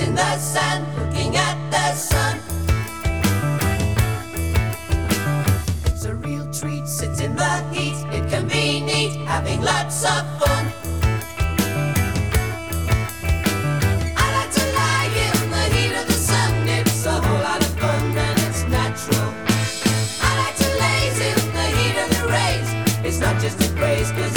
in the sand, looking at the sun. It's a real treat, sit in the heat. It can be neat, having lots of fun. I like to lie in the heat of the sun. It's a whole lot of fun and it's natural. I like to laze in the heat of the rays. It's not just a craze, 'cause